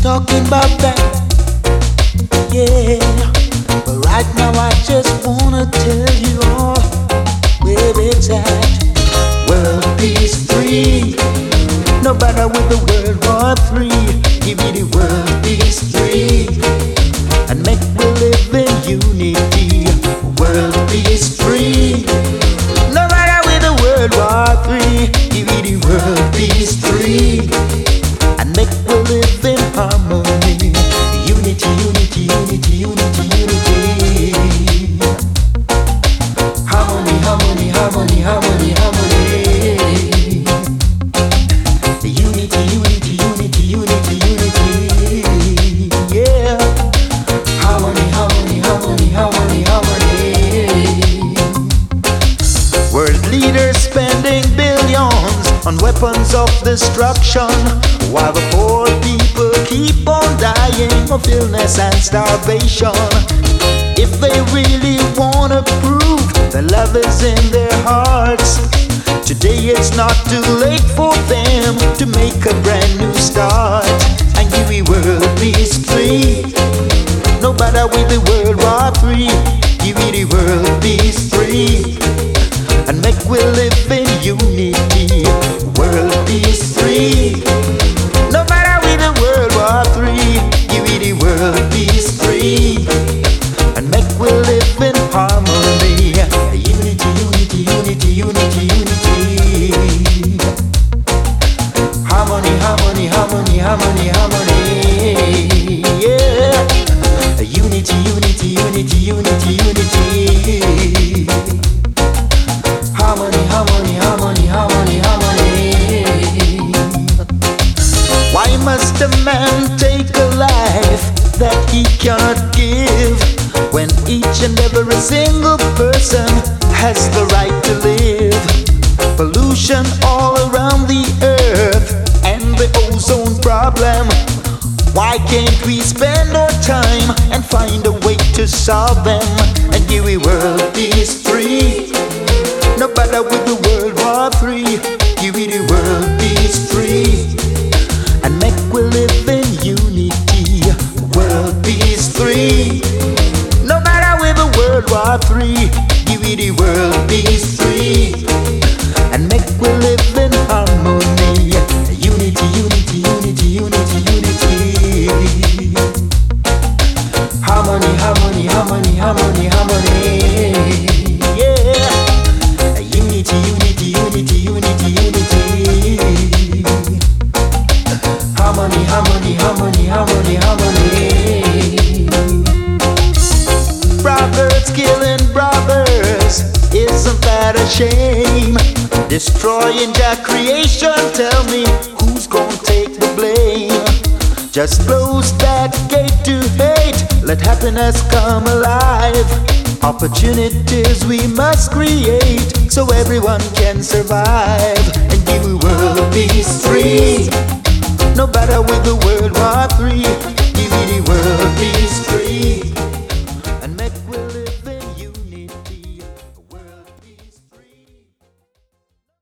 talking about that, yeah. But right now I just wanna tell you all where it's at. World peace free, no matter with the World War III. Give me the world peace free, and make we live in unity. World peace free, no matter with the World War III. Give me the world peace free, and make we live in harmony. Unity, unity, unity, unity, unity. Harmony, harmony, harmony, harmony, harmony. Unity, unity, unity, unity, unity. Yeah. Harmony, harmony, harmony, harmony, harmony. World leaders spending billions on weapons of destruction, while the poor people keep on dying of illness and starvation. If they really wanna prove that love is in their hearts, today it's not too late for them to make a brand new start. And give me world peace free, no matter with the World War III. Give me the world peace free, and make we live in unity. World peace free, no matter with the World War III. Give me the world peace free, and make we live in harmony. Unity, unity, unity, unity, unity. Harmony, harmony, harmony, harmony, harmony. Yeah. Unity, unity, unity, unity, unity. Harmony, harmony, harmony, harmony, harmony. Why must a man take a life that he cannot give, when each and every single person has the right to live? Pollution all around the earth and the ozone problem. Why can't we spend our time and find a way to solve them? And give we world peace free, no matter with the World War III. Give me the world peace free, and make we live in unity. World peace free, no matter with the World War III. Give me the world peace free, and make we live in harmony. Unity, unity, unity, unity, unity. Harmony, harmony, harmony, harmony, harmony. Yeah. Unity, unity, unity, unity, unity. Harmony, harmony, harmony, harmony, harmony. Brothers killing brothers, isn't that a shame? Destroying their creation, tell me who's gonna take the blame? Just close that gate to hate, let happiness come alive. Opportunities we must create so everyone can survive, and give the world peace.